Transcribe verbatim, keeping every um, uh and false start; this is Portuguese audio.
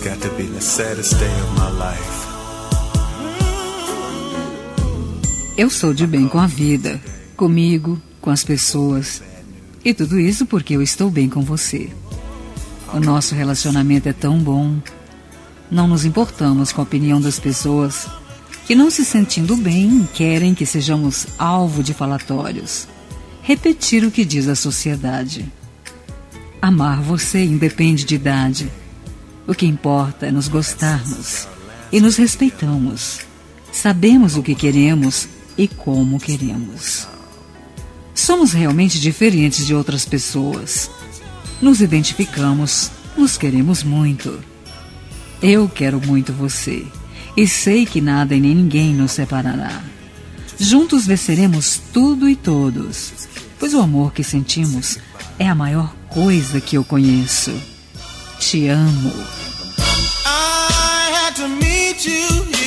got to be the saddest day of my life. Eu sou de bem com a vida, comigo, com as pessoas. E tudo isso porque eu estou bem com você. O nosso relacionamento é tão bom. Não nos importamos com a opinião das pessoas que, não se sentindo bem, querem que sejamos alvo de falatórios. Repetir o que diz a sociedade. Amar você independe de idade. O que importa é nos gostarmos e nos respeitamos. Sabemos o que queremos e como queremos. Somos realmente diferentes de outras pessoas. Nos identificamos, nos queremos muito. Eu quero muito você e sei que nada e nem ninguém nos separará. Juntos venceremos tudo e todos, pois o amor que sentimos é a maior coisa que eu conheço. Te amo. I had to meet you.